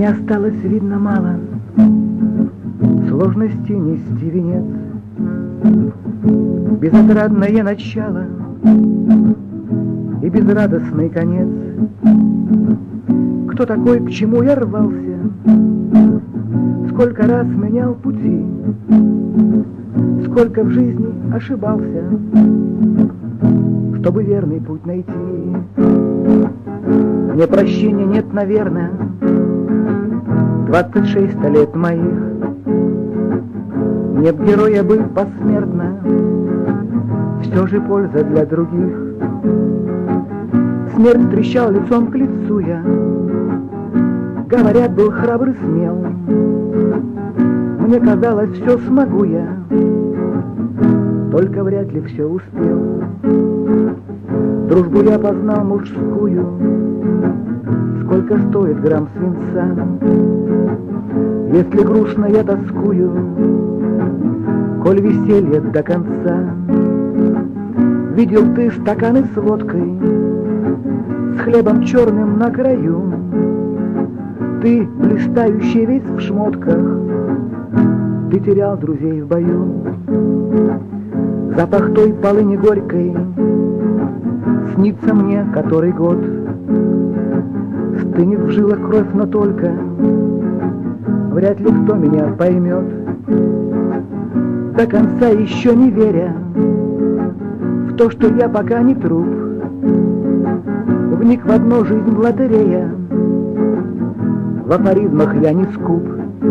осталось, видно, мало сложности нести венец. Безотрадное начало и безрадостный конец. Кто такой, к чему я рвался, сколько раз менял пути, сколько в жизни ошибался, чтобы верный путь найти. Мне прощения нет, наверное, 26 лет моих. Нет героя бы посмертно, все же польза для других. Смерть встречал лицом к лицу я, говорят, был храбрый, смел. Мне казалось, все смогу я, только вряд ли все успел. Дружбу я познал мужскую, сколько стоит грамм свинца. Если грустно я тоскую, коль веселье до конца. Видел ты стаканы с водкой, с хлебом черным на краю. Ты, блистающий весь в шмотках, ты терял друзей в бою. Запах той полыни горькой снится мне который год. Стынет в жилах кровь, но только вряд ли кто меня поймет. До конца еще не веря в то, что я пока не труп, вник в одну жизнь лотерея, в афоризмах я не скуп.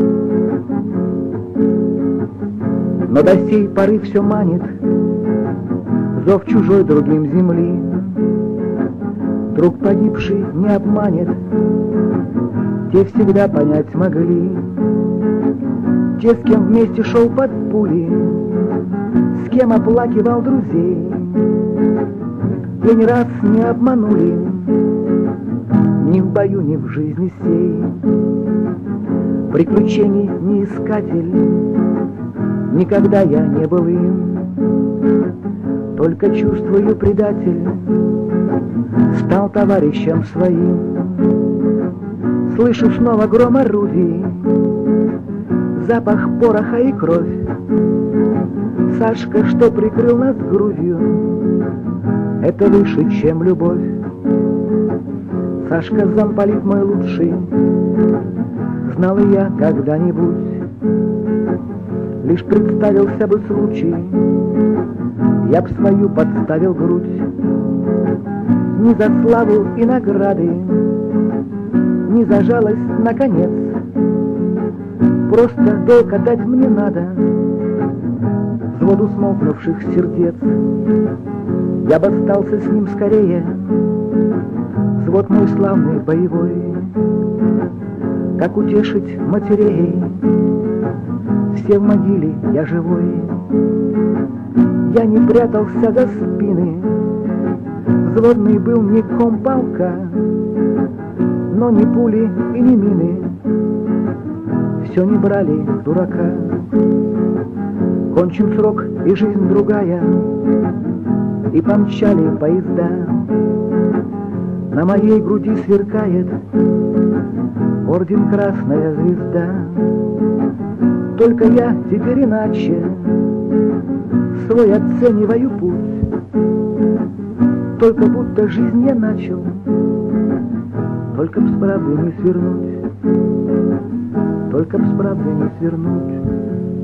Но до сей поры все манит зов чужой другим земли. Друг погибший не обманет, те всегда понять могли. Те, с кем вместе шел под пули, с кем оплакивал друзей, те не раз не обманули, ни в бою, ни в жизни сей. Приключений не искатель, никогда я не был им, только чувствую предатель, стал товарищем своим. Слышу снова гром орудий, запах пороха и кровь. Сашка, что прикрыл нас грудью, это выше, чем любовь. Сашка, замполит мой лучший, знал и я когда-нибудь. Лишь представился бы случай, я б свою подставил грудь. Ни за славу и награды, ни за жалость, наконец. Просто долг отдать мне надо взводу смолкнувших сердец. Я бы остался с ним скорее, взвод мой славный боевой. Как утешить матерей, все в могиле, я живой. Я не прятался за спины, взводный был не комполка, но ни пули и ни мины все не брали дурака. Кончен срок и жизнь другая, и помчали поезда. На моей груди сверкает орден Красная Звезда. Только я теперь иначе свой оцениваю путь, только будто жизнь я начал, только б с правды не свернуть, только б с правды не свернуть.